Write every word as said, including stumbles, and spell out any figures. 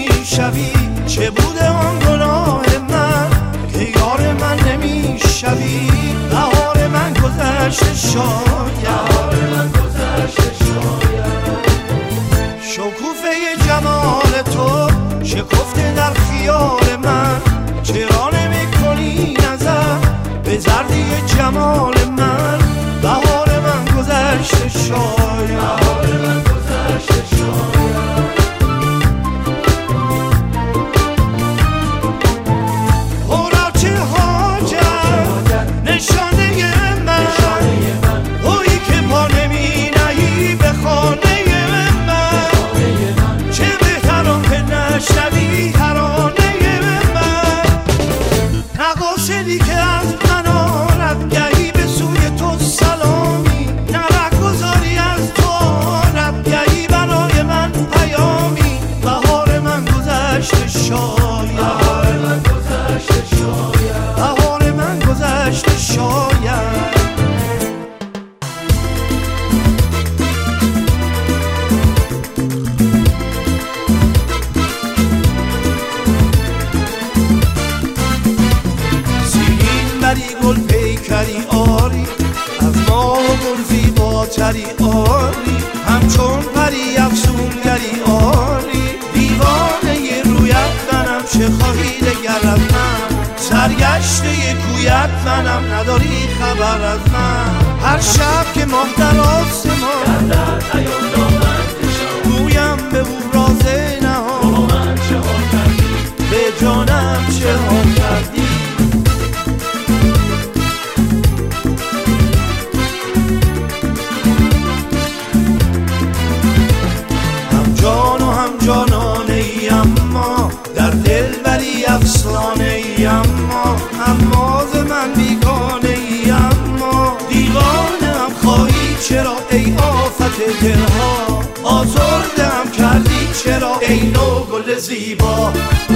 میشوی؟ چه بوده آن گناه من که یار من نمیشوی؟ بهار من گذشته شاید شکوفه جمال تو شکفته در خیال من، چرا نمی کنی نظر به زردی جمال من؟ بهار من گذشته شاید بهار من گذشته شاید هورا چه حاجت نشانه من، اویی که پا نمی نهی به خانه من، چه بهتران که نشنوی ترانه من. نقاشی که از من آرد گهی به سوی تو سلامی، نرک گذاری از تو آرد گهی برای من پیامی. بهار من گذشته شاید بهار من گذشته شاید بهار من گذشته شاید گل پیکری آری از ماه و گل زیباتری آری، همچون پری افسونگری آری. دیوانه رویت منم، چه خواهی دگر از من؟ سرگشته کویت منم، نداری خبر از من. هر شب که ماه در آسمان گویم به او راز نهان، به جانم چه ها کردی؟ جان و هم جانانه ای اما در دل بری افسانه ای، اما هماز من بیگانه ای، اما دیوانه هم خواهی چرا ای آفت دلها؟ آزردم کردی چرا ای نو گل زیبا؟